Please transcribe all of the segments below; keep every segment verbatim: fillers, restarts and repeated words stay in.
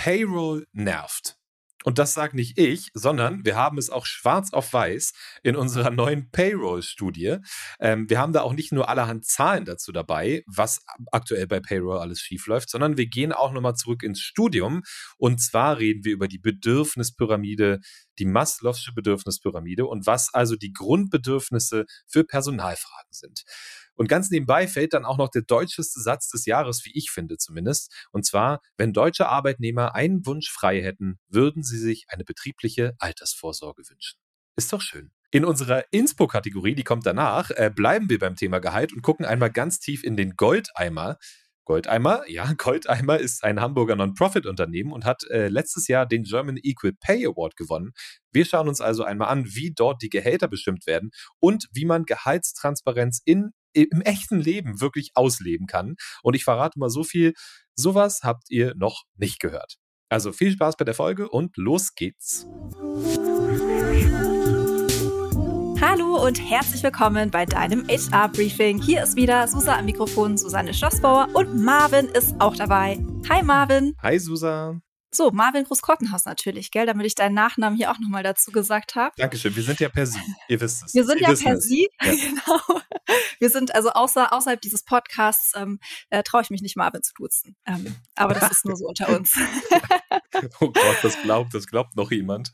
Payroll nervt. Und das sage nicht ich, sondern wir haben es auch schwarz auf weiß in unserer neuen Payroll-Studie. Ähm, wir haben da auch nicht nur allerhand Zahlen dazu dabei, was aktuell bei Payroll alles schiefläuft, sondern wir gehen auch nochmal zurück ins Studium. Und zwar reden wir über die Bedürfnispyramide, die Maslow'sche Bedürfnispyramide und was also die Grundbedürfnisse für Personalfragen sind. Und ganz nebenbei fällt dann auch noch der deutscheste Satz des Jahres, wie ich finde zumindest. Und zwar, wenn deutsche Arbeitnehmer einen Wunsch frei hätten, würden sie sich eine betriebliche Altersvorsorge wünschen. Ist doch schön. In unserer Inspo-Kategorie, die kommt danach, äh, bleiben wir beim Thema Gehalt und gucken einmal ganz tief in den Goldeimer. Goldeimer, ja, Goldeimer ist ein Hamburger Non-Profit-Unternehmen und hat äh, letztes Jahr den German Equal Pay Award gewonnen. Wir schauen uns also einmal an, wie dort die Gehälter bestimmt werden und wie man Gehaltstransparenz in im echten Leben wirklich ausleben kann. Und ich verrate mal so viel, sowas habt ihr noch nicht gehört. Also viel Spaß bei der Folge und los geht's. Hallo und herzlich willkommen bei deinem H R-Briefing. Hier ist wieder Susa am Mikrofon, Susanne Schlossbauer, und Marvin ist auch dabei. Hi Marvin. Hi Susa. So, Marvin Groß-Kortenhaus natürlich, gell, damit ich deinen Nachnamen hier auch nochmal dazu gesagt habe. Dankeschön, wir sind ja per Sie, ihr wisst es. Wir sind ihr ja per Sie, ja. Genau. Wir sind also außer, außerhalb dieses Podcasts, ähm, äh, traue ich mich nicht, Marvin zu duzen. Ähm, aber das ist nur so unter uns. Oh Gott, das glaubt, das glaubt noch jemand.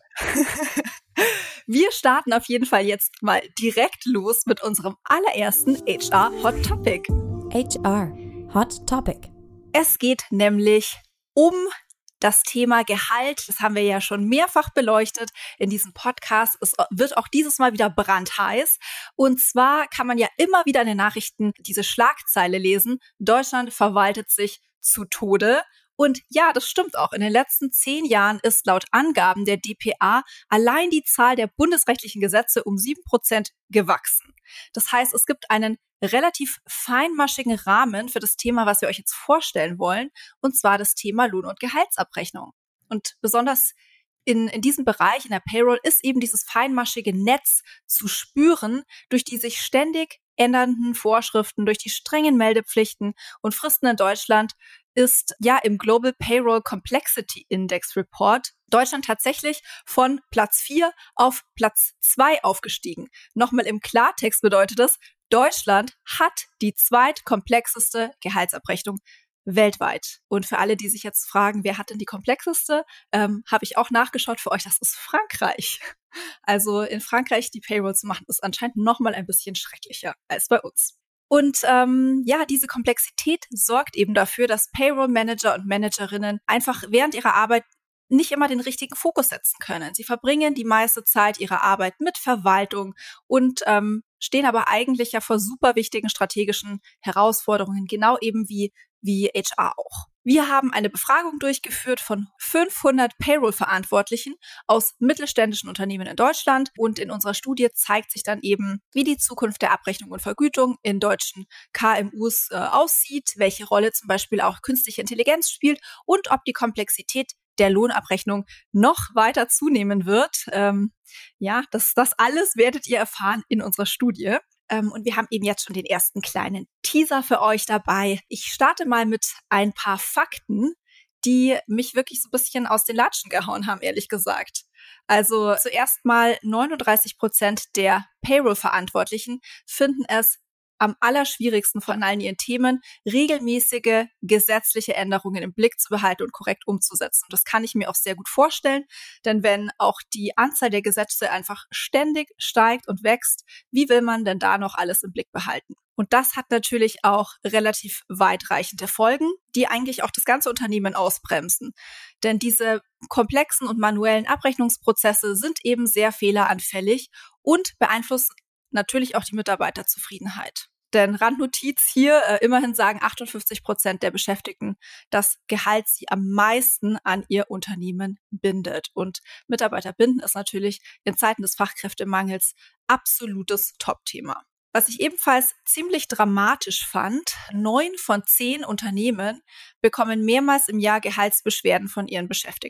Wir starten auf jeden Fall jetzt mal direkt los mit unserem allerersten H R Hot Topic. H R Hot Topic. Es geht nämlich um das Thema Gehalt. Das haben wir ja schon mehrfach beleuchtet in diesem Podcast. Es wird auch dieses Mal wieder brandheiß. Und zwar kann man ja immer wieder in den Nachrichten diese Schlagzeile lesen: Deutschland verwaltet sich zu Tode. Und ja, das stimmt auch. In den letzten zehn Jahren ist laut Angaben der D P A allein die Zahl der bundesrechtlichen Gesetze um sieben Prozent gewachsen. Das heißt, es gibt einen relativ feinmaschigen Rahmen für das Thema, was wir euch jetzt vorstellen wollen, und zwar das Thema Lohn- und Gehaltsabrechnung. Und besonders in, in diesem Bereich, in der Payroll, ist eben dieses feinmaschige Netz zu spüren durch die sich ständig ändernden Vorschriften, durch die strengen Meldepflichten und Fristen in Deutschland. Ist ja im Global Payroll Complexity Index Report Deutschland tatsächlich von Platz vier auf Platz zwei aufgestiegen. Nochmal im Klartext bedeutet es, Deutschland hat die zweitkomplexeste Gehaltsabrechnung weltweit. Und für alle, die sich jetzt fragen, wer hat denn die komplexeste, ähm, habe ich auch nachgeschaut für euch, das ist Frankreich. Also in Frankreich die Payroll zu machen, ist anscheinend nochmal ein bisschen schrecklicher als bei uns. Und ähm, ja, diese Komplexität sorgt eben dafür, dass Payroll-Manager und Managerinnen einfach während ihrer Arbeit nicht immer den richtigen Fokus setzen können. Sie verbringen die meiste Zeit ihrer Arbeit mit Verwaltung und ähm, stehen aber eigentlich ja vor super wichtigen strategischen Herausforderungen, genau eben wie, wie H R auch. Wir haben eine Befragung durchgeführt von fünfhundert Payroll-Verantwortlichen aus mittelständischen Unternehmen in Deutschland, und in unserer Studie zeigt sich dann eben, wie die Zukunft der Abrechnung und Vergütung in deutschen K M Us äh, aussieht, welche Rolle zum Beispiel auch künstliche Intelligenz spielt und ob die Komplexität der Lohnabrechnung noch weiter zunehmen wird. Ähm, ja, das, das alles werdet ihr erfahren in unserer Studie. Ähm, und wir haben eben jetzt schon den ersten kleinen Teaser für euch dabei. Ich starte mal mit ein paar Fakten, die mich wirklich so ein bisschen aus den Latschen gehauen haben, ehrlich gesagt. Also zuerst mal neununddreißig Prozent der Payroll-Verantwortlichen finden es am allerschwierigsten von allen ihren Themen, regelmäßige gesetzliche Änderungen im Blick zu behalten und korrekt umzusetzen. Und das kann ich mir auch sehr gut vorstellen, denn wenn auch die Anzahl der Gesetze einfach ständig steigt und wächst, wie will man denn da noch alles im Blick behalten? Und das hat natürlich auch relativ weitreichende Folgen, die eigentlich auch das ganze Unternehmen ausbremsen. Denn diese komplexen und manuellen Abrechnungsprozesse sind eben sehr fehleranfällig und beeinflussen natürlich auch die Mitarbeiterzufriedenheit. Denn Randnotiz hier, äh, immerhin sagen achtundfünfzig Prozent der Beschäftigten, dass Gehalt sie am meisten an ihr Unternehmen bindet. Und Mitarbeiter binden ist natürlich in Zeiten des Fachkräftemangels absolutes Top-Thema. Was ich ebenfalls ziemlich dramatisch fand, neun von zehn Unternehmen bekommen mehrmals im Jahr Gehaltsbeschwerden von ihren Beschäftigten.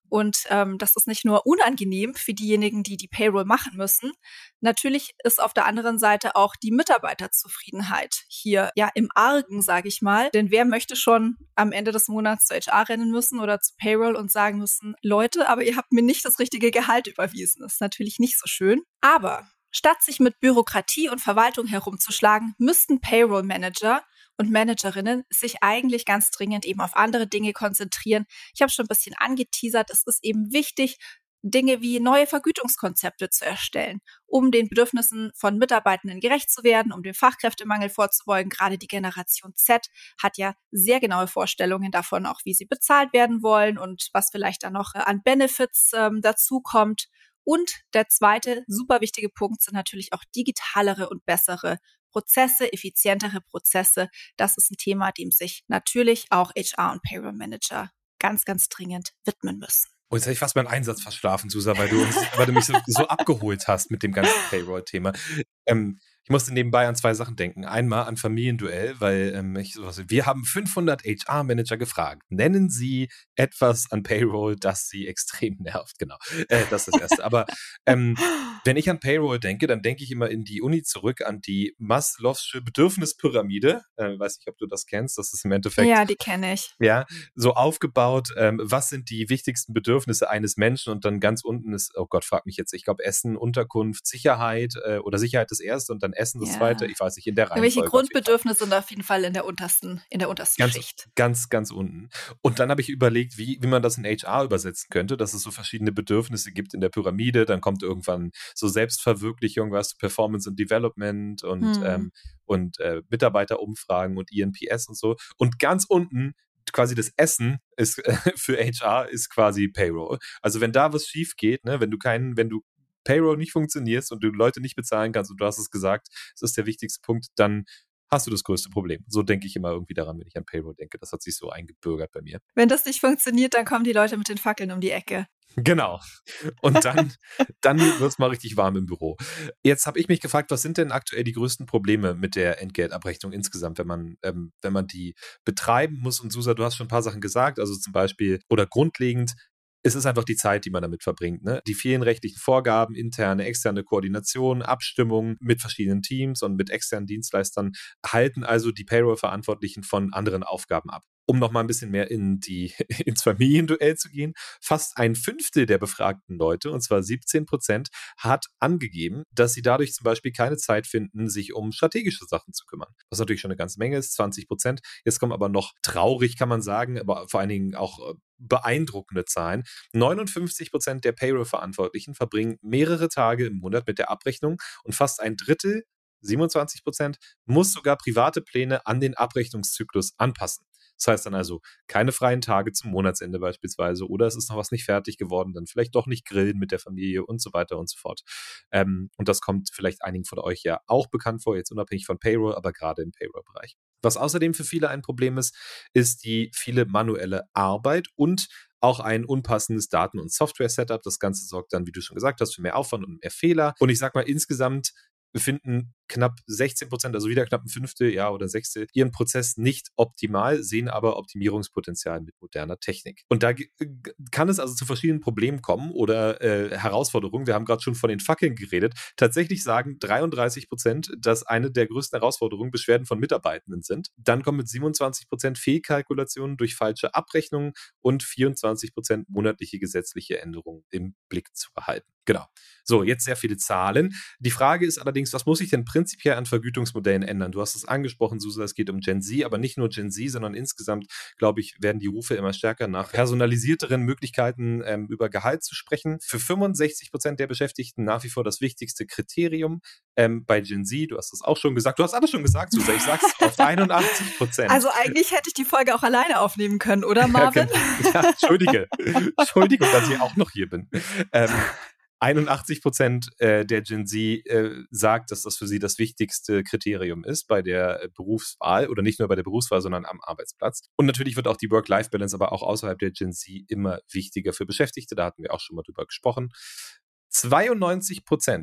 Und ähm, das ist nicht nur unangenehm für diejenigen, die die Payroll machen müssen. Natürlich ist auf der anderen Seite auch die Mitarbeiterzufriedenheit hier ja im Argen, sage ich mal. Denn wer möchte schon am Ende des Monats zu H R rennen müssen oder zu Payroll und sagen müssen, Leute, aber ihr habt mir nicht das richtige Gehalt überwiesen. Das ist natürlich nicht so schön. Aber statt sich mit Bürokratie und Verwaltung herumzuschlagen, müssten Payroll-Manager und Managerinnen sich eigentlich ganz dringend eben auf andere Dinge konzentrieren. Ich habe schon ein bisschen angeteasert, es ist eben wichtig, Dinge wie neue Vergütungskonzepte zu erstellen, um den Bedürfnissen von Mitarbeitenden gerecht zu werden, um dem Fachkräftemangel vorzubeugen. Gerade die Generation Z hat ja sehr genaue Vorstellungen davon, auch wie sie bezahlt werden wollen und was vielleicht dann noch an Benefits ähm, dazukommt. Und der zweite super wichtige Punkt sind natürlich auch digitalere und bessere Prozesse, effizientere Prozesse. Das ist ein Thema, dem sich natürlich auch H R und Payroll Manager ganz, ganz dringend widmen müssen. Oh, jetzt hätte ich fast meinen Einsatz verschlafen, Susa, weil du, uns, weil du mich so, so abgeholt hast mit dem ganzen Payroll-Thema. Ähm, ich musste nebenbei an zwei Sachen denken. Einmal an Familienduell, weil ähm, ich sowas, wir haben fünfhundert H R-Manager gefragt. Nennen Sie etwas an Payroll, das Sie extrem nervt. Genau, äh, das ist das Erste. Aber ähm, wenn ich an Payroll denke, dann denke ich immer in die Uni zurück, an die Maslow'sche Bedürfnispyramide. Äh, weiß nicht, ob du das kennst. Das ist im Endeffekt... Ja, die kenne ich. Ja, so aufgebaut, ähm, was sind die wichtigsten Bedürfnisse eines Menschen, und dann ganz unten ist, oh Gott, frag mich jetzt, ich glaube Essen, Unterkunft, Sicherheit äh, oder Sicherheit das erste und dann Essen das Ja. zweite, ich weiß nicht, in der Reihenfolge. Welche Grundbedürfnisse sind auf jeden Fall in der untersten, in der untersten ganz, Schicht. Ganz, ganz unten. Und dann habe ich überlegt, wie, wie man das in H R übersetzen könnte, dass es so verschiedene Bedürfnisse gibt in der Pyramide, dann kommt irgendwann so Selbstverwirklichung, was Performance und Development und, hm. ähm, und äh, Mitarbeiterumfragen und E N P S und so. Und ganz unten quasi das Essen ist äh, für H R ist quasi Payroll. Also wenn da was schief geht, ne, wenn du keinen, wenn du Payroll nicht funktionierst und du Leute nicht bezahlen kannst und du hast es gesagt, das ist der wichtigste Punkt, dann hast du das größte Problem. So denke ich immer irgendwie daran, wenn ich an Payroll denke. Das hat sich so eingebürgert bei mir. Wenn das nicht funktioniert, dann kommen die Leute mit den Fackeln um die Ecke. Genau. Und dann, dann wird es mal richtig warm im Büro. Jetzt habe ich mich gefragt, was sind denn aktuell die größten Probleme mit der Entgeltabrechnung insgesamt, wenn man, ähm, wenn man die betreiben muss? Und Susa, du hast schon ein paar Sachen gesagt, also zum Beispiel oder grundlegend, es ist einfach die Zeit, die man damit verbringt. Ne? Die vielen rechtlichen Vorgaben, interne, externe Koordination, Abstimmung mit verschiedenen Teams und mit externen Dienstleistern halten also die Payroll-Verantwortlichen von anderen Aufgaben ab. Um noch mal ein bisschen mehr in die, ins Familienduell zu gehen, fast ein Fünftel der befragten Leute, und zwar siebzehn Prozent, hat angegeben, dass sie dadurch zum Beispiel keine Zeit finden, sich um strategische Sachen zu kümmern. Was natürlich schon eine ganze Menge ist, zwanzig Prozent. Jetzt kommen aber noch traurig, kann man sagen, aber vor allen Dingen auch beeindruckende Zahlen. neunundfünfzig Prozent der Payroll-Verantwortlichen verbringen mehrere Tage im Monat mit der Abrechnung und fast ein Drittel, siebenundzwanzig Prozent, muss sogar private Pläne an den Abrechnungszyklus anpassen. Das heißt dann also keine freien Tage zum Monatsende beispielsweise oder es ist noch was nicht fertig geworden, dann vielleicht doch nicht grillen mit der Familie und so weiter und so fort. Ähm, und das kommt vielleicht einigen von euch ja auch bekannt vor, jetzt unabhängig von Payroll, aber gerade im Payroll-Bereich. Was außerdem für viele ein Problem ist, ist die viele manuelle Arbeit und auch ein unpassendes Daten- und Software-Setup. Das Ganze sorgt dann, wie du schon gesagt hast, für mehr Aufwand und mehr Fehler. Und ich sag mal, insgesamt befinden knapp sechzehn Prozent, also wieder knapp ein Fünftel, ja, oder Sechstel, ihren Prozess nicht optimal, sehen aber Optimierungspotenzial mit moderner Technik. Und da g- kann es also zu verschiedenen Problemen kommen oder äh, Herausforderungen. Wir haben gerade schon von den Fackeln geredet. Tatsächlich sagen dreiunddreißig Prozent, dass eine der größten Herausforderungen Beschwerden von Mitarbeitenden sind. Dann kommen mit siebenundzwanzig Prozent Fehlkalkulationen durch falsche Abrechnungen und vierundzwanzig Prozent monatliche gesetzliche Änderungen im Blick zu behalten. Genau. So, jetzt sehr viele Zahlen. Die Frage ist allerdings, was muss ich denn prinzipiell an Vergütungsmodellen ändern? Du hast es angesprochen, Susa, es geht um Gen Z, aber nicht nur Gen Z, sondern insgesamt, glaube ich, werden die Rufe immer stärker nach personalisierteren Möglichkeiten ähm, über Gehalt zu sprechen. Für fünfundsechzig Prozent der Beschäftigten nach wie vor das wichtigste Kriterium. Ähm, bei Gen Z, du hast es auch schon gesagt, du hast alles schon gesagt, Susa, ich sag's auf einundachtzig Prozent. Also eigentlich hätte ich die Folge auch alleine aufnehmen können, oder Marvin? Ja, ja, Entschuldige. Entschuldigung, dass ich auch noch hier bin. Ähm, einundachtzig Prozent äh, der Gen Z äh, sagt, dass das für sie das wichtigste Kriterium ist bei der äh, Berufswahl oder nicht nur bei der Berufswahl, sondern am Arbeitsplatz. Und natürlich wird auch die Work-Life-Balance aber auch außerhalb der Gen Z immer wichtiger für Beschäftigte. Da hatten wir auch schon mal drüber gesprochen. zweiundneunzig Prozent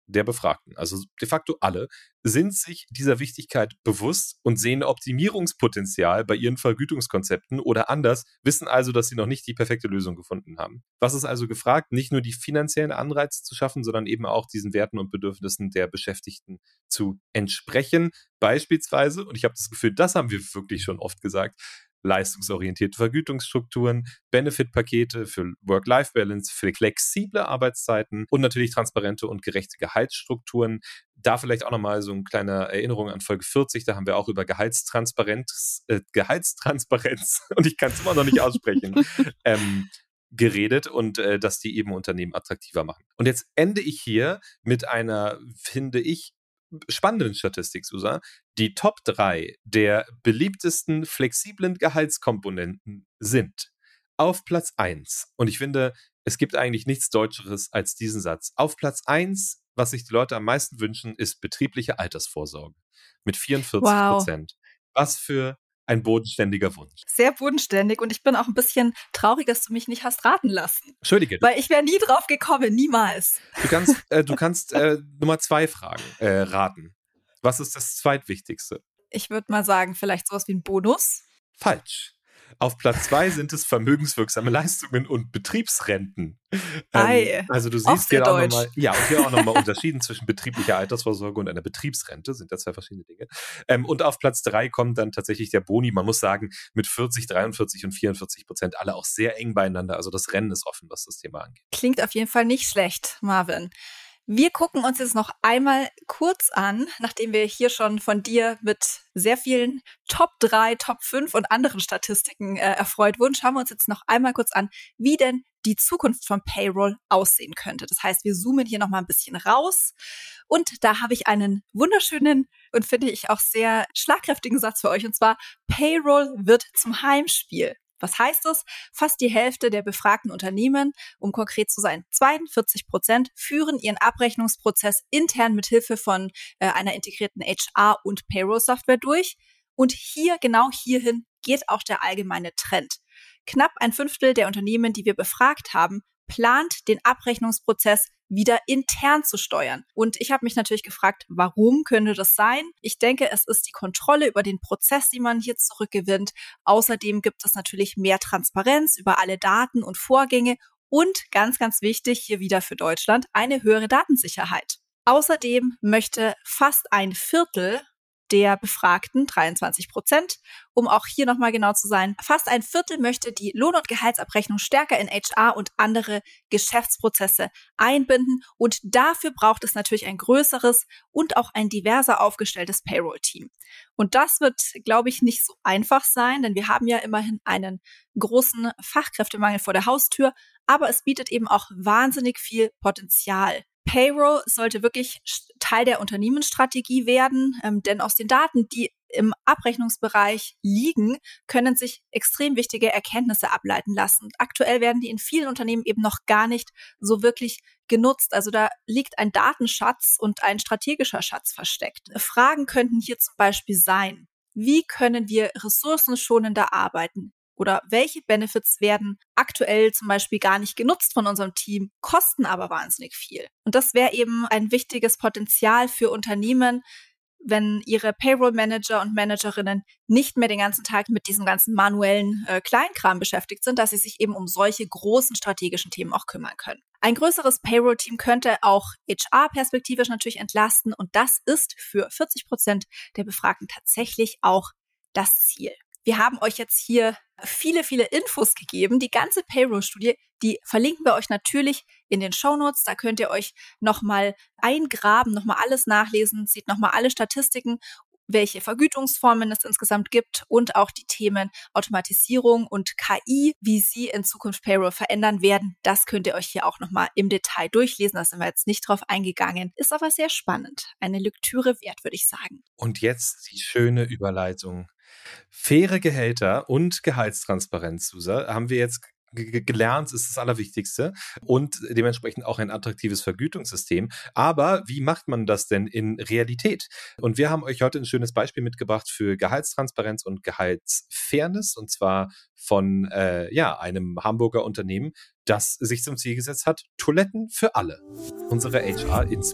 der Befragten, also de facto alle, sind sich dieser Wichtigkeit bewusst und sehen Optimierungspotenzial bei ihren Vergütungskonzepten oder anders, wissen also, dass sie noch nicht die perfekte Lösung gefunden haben. Was ist also gefragt? Nicht nur die finanziellen Anreize zu schaffen, sondern eben auch diesen Werten und Bedürfnissen der Beschäftigten zu entsprechen. Beispielsweise, und ich habe das Gefühl, das haben wir wirklich schon oft gesagt, leistungsorientierte Vergütungsstrukturen, Benefitpakete für Work-Life-Balance, für flexible Arbeitszeiten und natürlich transparente und gerechte Gehaltsstrukturen. Da vielleicht auch nochmal so eine kleine Erinnerung an Folge vierzig, da haben wir auch über Gehaltstransparenz, äh, Gehaltstransparenz, und ich kann es immer noch nicht aussprechen, ähm, geredet und äh, dass die eben Unternehmen attraktiver machen. Und jetzt ende ich hier mit einer, finde ich, spannenden Statistik, Susa. Die Top drei der beliebtesten flexiblen Gehaltskomponenten sind auf Platz eins. Und ich finde, es gibt eigentlich nichts Deutscheres als diesen Satz. Auf Platz eins, was sich die Leute am meisten wünschen, ist betriebliche Altersvorsorge mit vierundvierzig Prozent. Wow. Was für ein bodenständiger Wunsch. Sehr bodenständig, und ich bin auch ein bisschen traurig, dass du mich nicht hast raten lassen. Entschuldige. Weil ich wäre nie drauf gekommen, niemals. Du kannst, äh, du kannst äh, Nummer zwei fragen, äh, raten. Was ist das zweitwichtigste? Ich würde mal sagen, vielleicht sowas wie ein Bonus. Falsch. Auf Platz zwei sind es vermögenswirksame Leistungen und Betriebsrenten. Ei, ähm, also du auch siehst hier sehr auch deutsch. nochmal, ja, und hier auch nochmal unterschieden zwischen betrieblicher Altersvorsorge und einer Betriebsrente, sind ja zwei verschiedene Dinge. Ähm, und auf Platz drei kommt dann tatsächlich der Boni. Man muss sagen, mit vierzig, dreiundvierzig und vierundvierzig Prozent alle auch sehr eng beieinander. Also das Rennen ist offen, was das Thema angeht. Klingt auf jeden Fall nicht schlecht, Marvin. Wir gucken uns jetzt noch einmal kurz an, nachdem wir hier schon von dir mit sehr vielen Top drei, Top fünf und anderen Statistiken äh, erfreut wurden, schauen wir uns jetzt noch einmal kurz an, wie denn die Zukunft von Payroll aussehen könnte. Das heißt, wir zoomen hier noch mal ein bisschen raus, und da habe ich einen wunderschönen und finde ich auch sehr schlagkräftigen Satz für euch, und zwar: Payroll wird zum Heimspiel. Was heißt das? Fast die Hälfte der befragten Unternehmen, um konkret zu sein, zweiundvierzig Prozent, führen ihren Abrechnungsprozess intern mit Hilfe von äh, einer integrierten H R- und Payroll-Software durch. Und hier, genau hierhin, geht auch der allgemeine Trend. Knapp ein Fünftel der Unternehmen, die wir befragt haben, plant den Abrechnungsprozess wieder intern zu steuern. Und ich habe mich natürlich gefragt, warum könnte das sein? Ich denke, es ist die Kontrolle über den Prozess, die man hier zurückgewinnt. Außerdem gibt es natürlich mehr Transparenz über alle Daten und Vorgänge und, ganz, ganz wichtig, hier wieder für Deutschland, eine höhere Datensicherheit. Außerdem möchte fast ein Viertel der Befragten, dreiundzwanzig Prozent, um auch hier nochmal genau zu sein, fast ein Viertel möchte die Lohn- und Gehaltsabrechnung stärker in H R und andere Geschäftsprozesse einbinden, und dafür braucht es natürlich ein größeres und auch ein diverser aufgestelltes Payroll-Team. Und das wird, glaube ich, nicht so einfach sein, denn wir haben ja immerhin einen großen Fachkräftemangel vor der Haustür, aber es bietet eben auch wahnsinnig viel Potenzial. Payroll sollte wirklich Teil der Unternehmensstrategie werden, ähm, denn aus den Daten, die im Abrechnungsbereich liegen, können sich extrem wichtige Erkenntnisse ableiten lassen. Aktuell werden die in vielen Unternehmen eben noch gar nicht so wirklich genutzt. Also da liegt ein Datenschatz und ein strategischer Schatz versteckt. Fragen könnten hier zum Beispiel sein: Wie können wir ressourcenschonender arbeiten? Oder welche Benefits werden aktuell zum Beispiel gar nicht genutzt von unserem Team, kosten aber wahnsinnig viel? Und das wäre eben ein wichtiges Potenzial für Unternehmen, wenn ihre Payroll-Manager und Managerinnen nicht mehr den ganzen Tag mit diesem ganzen manuellen äh, Kleinkram beschäftigt sind, dass sie sich eben um solche großen strategischen Themen auch kümmern können. Ein größeres Payroll-Team könnte auch H R perspektivisch natürlich entlasten, und das ist für vierzig Prozent der Befragten tatsächlich auch das Ziel. Wir haben euch jetzt hier viele, viele Infos gegeben. Die ganze Payroll-Studie, die verlinken wir euch natürlich in den Shownotes. Da könnt ihr euch nochmal eingraben, nochmal alles nachlesen, seht nochmal alle Statistiken, welche Vergütungsformen es insgesamt gibt und auch die Themen Automatisierung und K I, wie sie in Zukunft Payroll verändern werden. Das könnt ihr euch hier auch nochmal im Detail durchlesen. Da sind wir jetzt nicht drauf eingegangen. Ist aber sehr spannend. Eine Lektüre wert, würde ich sagen. Und jetzt die schöne Überleitung. Faire Gehälter und Gehaltstransparenz, Susa, haben wir jetzt g- gelernt, ist das Allerwichtigste, und dementsprechend auch ein attraktives Vergütungssystem. Aber wie macht man das denn in Realität? Und wir haben euch heute ein schönes Beispiel mitgebracht für Gehaltstransparenz und Gehaltsfairness, und zwar von äh, ja, einem Hamburger Unternehmen, das sich zum Ziel gesetzt hat: Toiletten für alle. Unsere H R-Inspo.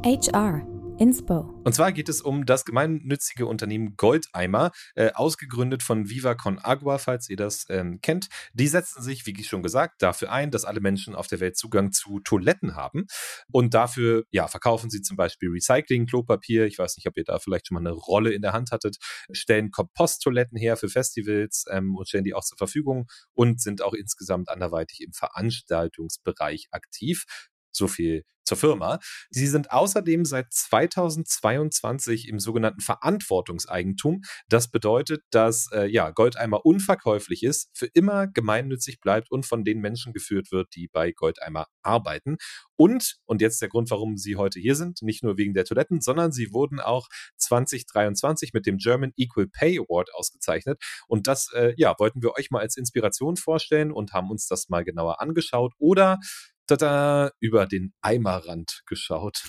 H R. Inspo. Und zwar geht es um das gemeinnützige Unternehmen Goldeimer, äh, ausgegründet von Viva Con Agua, falls ihr das ähm, kennt. Die setzen sich, wie schon gesagt, dafür ein, dass alle Menschen auf der Welt Zugang zu Toiletten haben. Und dafür ja, verkaufen sie zum Beispiel Recycling, Klopapier. Ich weiß nicht, ob ihr da vielleicht schon mal eine Rolle in der Hand hattet. Stellen Komposttoiletten her für Festivals ähm, und stellen die auch zur Verfügung und sind auch insgesamt anderweitig im Veranstaltungsbereich aktiv. So viel zur Firma. Sie sind außerdem seit zweitausendzweiundzwanzig im sogenannten Verantwortungseigentum. Das bedeutet, dass äh, ja, Goldeimer unverkäuflich ist, für immer gemeinnützig bleibt und von den Menschen geführt wird, die bei Goldeimer arbeiten. Und, und jetzt der Grund, warum Sie heute hier sind, nicht nur wegen der Toiletten, sondern Sie wurden auch zwanzig dreiundzwanzig mit dem German Equal Pay Award ausgezeichnet. Und das äh, ja, wollten wir euch mal als Inspiration vorstellen und haben uns das mal genauer angeschaut oder tada, über den Eimerrand geschaut.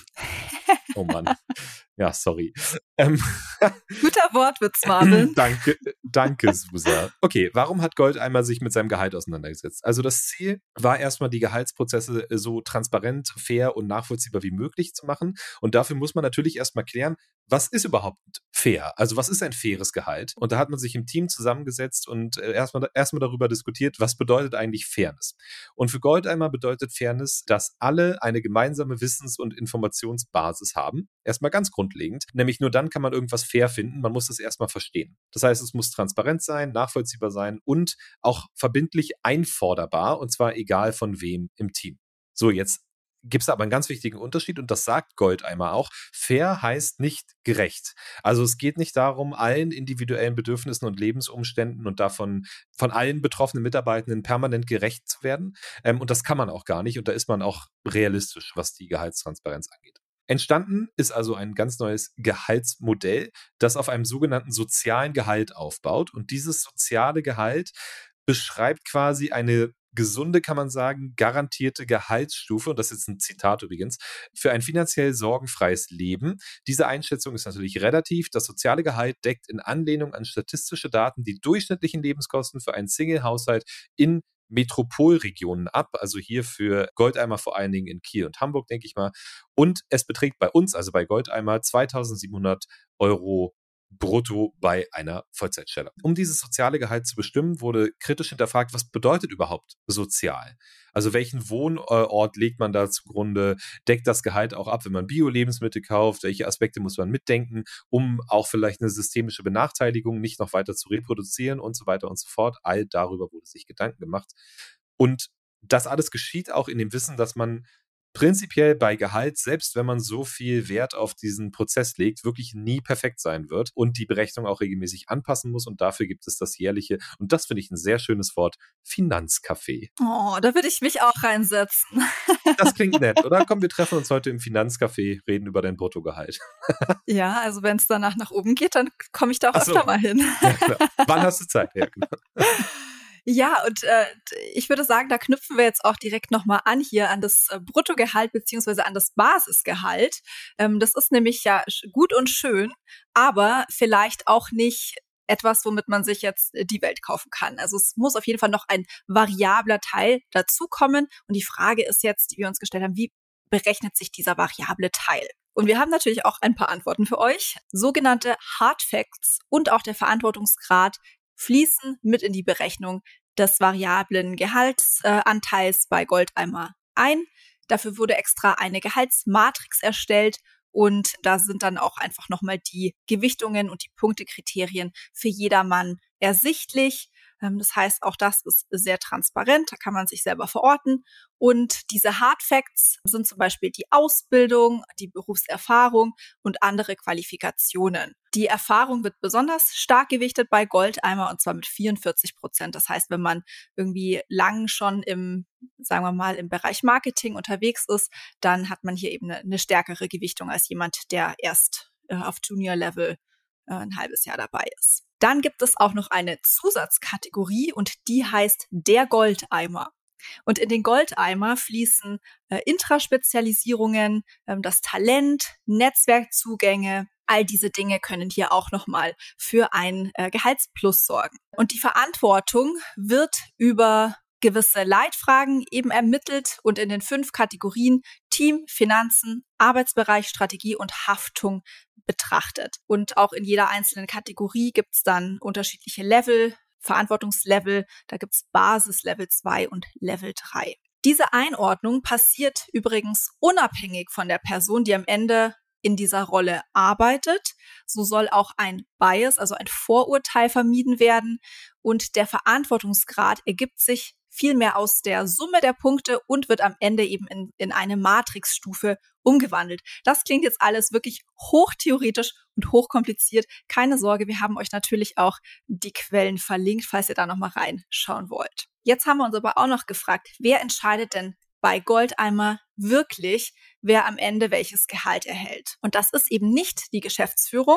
Oh Mann. Ja, sorry. Ähm, Guter Wortwitz, Marvin. danke, danke, Susa. Okay, warum hat Goldeimer sich mit seinem Gehalt auseinandergesetzt? Also das Ziel war erstmal, die Gehaltsprozesse so transparent, fair und nachvollziehbar wie möglich zu machen. Und dafür muss man natürlich erstmal klären, was ist überhaupt fair? Also was ist ein faires Gehalt? Und da hat man sich im Team zusammengesetzt und äh, erstmal erstmal darüber diskutiert, was bedeutet eigentlich Fairness? Und für Goldeimer bedeutet Fairness, dass alle eine gemeinsame Wissens- und Informationsbasis haben. Erstmal ganz grundlegend. Nämlich nur dann kann man irgendwas fair finden. Man muss es erstmal verstehen. Das heißt, es muss transparent sein, nachvollziehbar sein und auch verbindlich einforderbar. Und zwar egal von wem im Team. So, jetzt gibt es aber einen ganz wichtigen Unterschied und das sagt Goldeimer auch. Fair heißt nicht gerecht. Also es geht nicht darum, allen individuellen Bedürfnissen und Lebensumständen und davon von allen betroffenen Mitarbeitenden permanent gerecht zu werden. Ähm, und das kann man auch gar nicht und da ist man auch realistisch, was die Gehaltstransparenz angeht. Entstanden ist also ein ganz neues Gehaltsmodell, das auf einem sogenannten sozialen Gehalt aufbaut. Und dieses soziale Gehalt beschreibt quasi eine gesunde, kann man sagen, garantierte Gehaltsstufe, und das ist jetzt ein Zitat übrigens, für ein finanziell sorgenfreies Leben. Diese Einschätzung ist natürlich relativ. Das soziale Gehalt deckt in Anlehnung an statistische Daten die durchschnittlichen Lebenskosten für einen Single-Haushalt in Metropolregionen ab, also hier für Goldeimer vor allen Dingen in Kiel und Hamburg, denke ich mal. Und es beträgt bei uns, also bei Goldeimer, zweitausendsiebenhundert Euro brutto bei einer Vollzeitstelle. Um dieses soziale Gehalt zu bestimmen, wurde kritisch hinterfragt, was bedeutet überhaupt sozial? Also welchen Wohnort legt man da zugrunde? Deckt das Gehalt auch ab, wenn man Bio-Lebensmittel kauft? Welche Aspekte muss man mitdenken, um auch vielleicht eine systemische Benachteiligung nicht noch weiter zu reproduzieren und so weiter und so fort? All darüber wurde sich Gedanken gemacht. Und das alles geschieht auch in dem Wissen, dass man prinzipiell bei Gehalt, selbst wenn man so viel Wert auf diesen Prozess legt, wirklich nie perfekt sein wird und die Berechnung auch regelmäßig anpassen muss. Und dafür gibt es das jährliche, und das finde ich ein sehr schönes Wort, Finanzcafé. Oh, da würde ich mich auch reinsetzen. Das klingt nett, oder? Komm, wir treffen uns heute im Finanzcafé, reden über dein Bruttogehalt. Ja, also wenn es danach nach oben geht, dann komme ich da auch Ach so. öfter mal hin. Ja, klar. Wann hast du Zeit? Ja, genau. Ja, und äh, ich würde sagen, da knüpfen wir jetzt auch direkt nochmal an hier an das äh, Bruttogehalt beziehungsweise an das Basisgehalt. Ähm, das ist nämlich ja gut und schön, aber vielleicht auch nicht etwas, womit man sich jetzt die Welt kaufen kann. Also es muss auf jeden Fall noch ein variabler Teil dazukommen. Und die Frage ist jetzt, die wir uns gestellt haben, wie berechnet sich dieser variable Teil? Und wir haben natürlich auch ein paar Antworten für euch. Sogenannte Hard Facts und auch der Verantwortungsgrad fließen mit in die Berechnung des variablen Gehaltsanteils bei Goldeimer ein. Dafür wurde extra eine Gehaltsmatrix erstellt und da sind dann auch einfach nochmal die Gewichtungen und die Punktekriterien für jedermann ersichtlich. Das heißt, auch das ist sehr transparent, da kann man sich selber verorten. Und diese Hard Facts sind zum Beispiel die Ausbildung, die Berufserfahrung und andere Qualifikationen. Die Erfahrung wird besonders stark gewichtet bei Goldeimer und zwar mit vierundvierzig Prozent. Das heißt, wenn man irgendwie lang schon im, sagen wir mal, im Bereich Marketing unterwegs ist, dann hat man hier eben eine, eine stärkere Gewichtung als jemand, der erst äh, auf Junior-Level äh, ein halbes Jahr dabei ist. Dann gibt es auch noch eine Zusatzkategorie und die heißt der Goldeimer. Und in den Goldeimer fließen äh, Intraspezialisierungen, ähm, das Talent, Netzwerkzugänge, all diese Dinge können hier auch nochmal für ein äh, Gehaltsplus sorgen. Und die Verantwortung wird über gewisse Leitfragen eben ermittelt und in den fünf Kategorien Team, Finanzen, Arbeitsbereich, Strategie und Haftung betrachtet. Und auch in jeder einzelnen Kategorie gibt es dann unterschiedliche Level, Verantwortungslevel. Da gibt es Basis, Level zwei und Level drei. Diese Einordnung passiert übrigens unabhängig von der Person, die am Ende in dieser Rolle arbeitet. So soll auch ein Bias, also ein Vorurteil vermieden werden. Und der Verantwortungsgrad ergibt sich vielmehr aus der Summe der Punkte und wird am Ende eben in, in eine Matrixstufe umgewandelt. Das klingt jetzt alles wirklich hochtheoretisch und hochkompliziert. Keine Sorge, wir haben euch natürlich auch die Quellen verlinkt, falls ihr da nochmal reinschauen wollt. Jetzt haben wir uns aber auch noch gefragt, wer entscheidet denn bei Goldeimer wirklich, wer am Ende welches Gehalt erhält? Und das ist eben nicht die Geschäftsführung,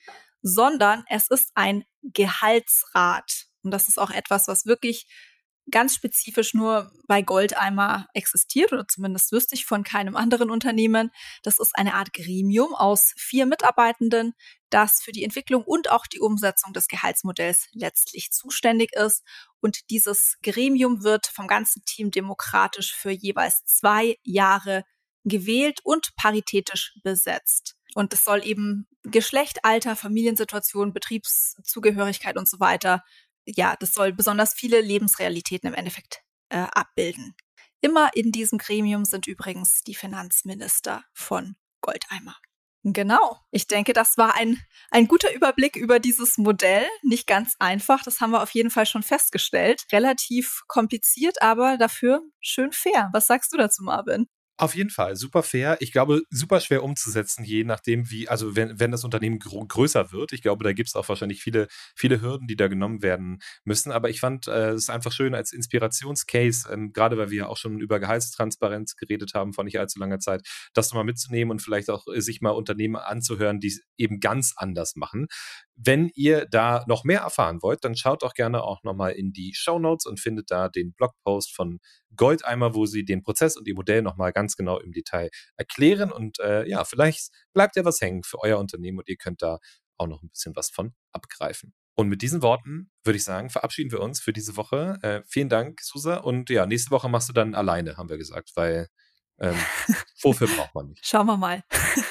sondern es ist ein Gehaltsrat. Und das ist auch etwas, was wirklich ganz spezifisch nur bei Goldeimer existiert, oder zumindest wüsste ich von keinem anderen Unternehmen. Das ist eine Art Gremium aus vier Mitarbeitenden, das für die Entwicklung und auch die Umsetzung des Gehaltsmodells letztlich zuständig ist. Und dieses Gremium wird vom ganzen Team demokratisch für jeweils zwei Jahre gewählt und paritätisch besetzt. Und es soll eben Geschlecht, Alter, Familiensituation, Betriebszugehörigkeit und so weiter, ja, das soll besonders viele Lebensrealitäten im Endeffekt äh, abbilden. Immer in diesem Gremium sind übrigens die Finanzminister von Goldeimer. Genau, ich denke, das war ein, ein guter Überblick über dieses Modell. Nicht ganz einfach, das haben wir auf jeden Fall schon festgestellt. Relativ kompliziert, aber dafür schön fair. Was sagst du dazu, Marvin? Auf jeden Fall, super fair. Ich glaube, super schwer umzusetzen, je nachdem wie, also wenn, wenn das Unternehmen gr- größer wird. Ich glaube, da gibt es auch wahrscheinlich viele, viele Hürden, die da genommen werden müssen. Aber ich fand äh, es ist einfach schön als Inspirationscase, ähm, gerade weil wir ja auch schon über Gehaltstransparenz geredet haben vor nicht allzu langer Zeit, das nochmal mitzunehmen und vielleicht auch äh, sich mal Unternehmen anzuhören, die es eben ganz anders machen. Wenn ihr da noch mehr erfahren wollt, dann schaut auch gerne auch nochmal in die Shownotes und findet da den Blogpost von Goldeimer, wo sie den Prozess und ihr Modell nochmal ganz genau im Detail erklären. Und äh, ja, vielleicht bleibt ja was hängen für euer Unternehmen und ihr könnt da auch noch ein bisschen was von abgreifen. Und mit diesen Worten würde ich sagen, verabschieden wir uns für diese Woche. Äh, vielen Dank, Susa. Und ja, nächste Woche machst du dann alleine, haben wir gesagt, weil ähm, wofür braucht man nicht? Schauen wir mal.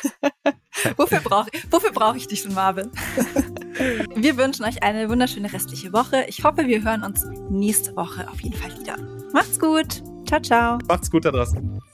wofür brauche wofür brauch ich dich schon, Marvin? Wir wünschen euch eine wunderschöne restliche Woche. Ich hoffe, wir hören uns nächste Woche auf jeden Fall wieder. Macht's gut. Ciao, ciao. Macht's gut da draußen.